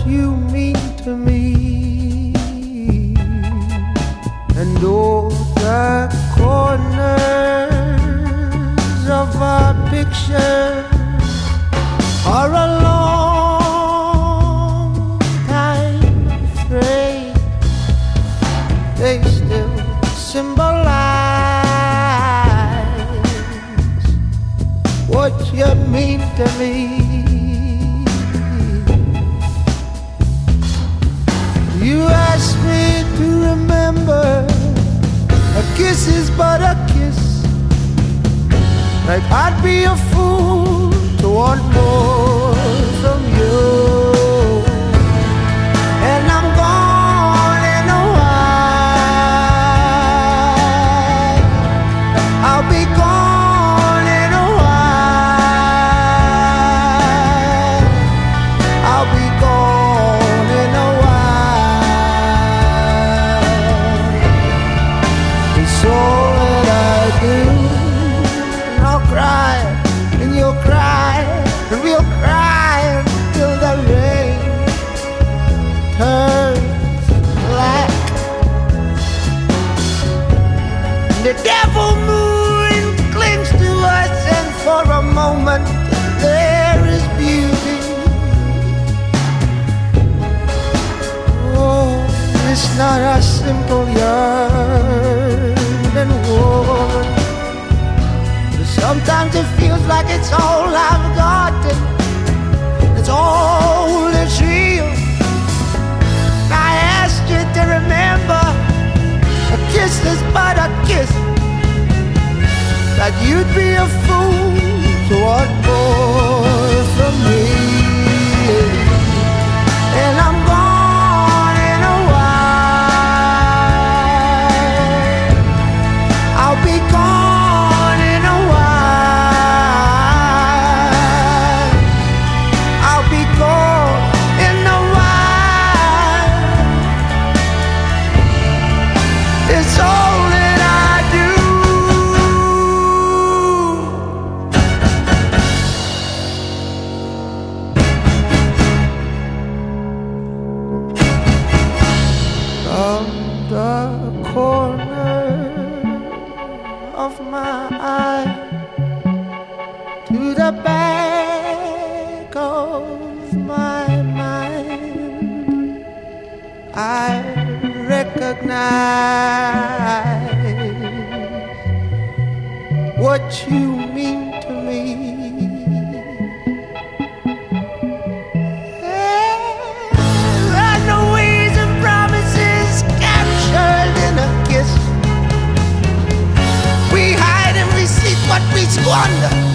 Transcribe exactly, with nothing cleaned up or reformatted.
you mean to me, and all the corners of our picture are a long time afraid. They still symbolize what you mean to me. You ask me to remember a kiss is but a kiss, like I'd be a fool to want more from you. And I'm gone in a while, I'll be gone in a while, I'll be gone in a while. It's all that I do. I'll cry, and you'll cry, and we'll cry until the rain turns black. The devil moon clings to us, and for a moment there is beauty. Oh, it's not a simple yearning woman. Sometimes it feels like it's all I've got, and it's all that's real. I asked you to remember a kiss is but a kiss, that you'd be a fool to want more from me. And I'm gone in a while, I'll be gone. It's all that I do. From the corner of my eye to the back of my mind, I recognize what you mean to me. There are no ways and promises captured in a kiss. We hide and we seek what we squander.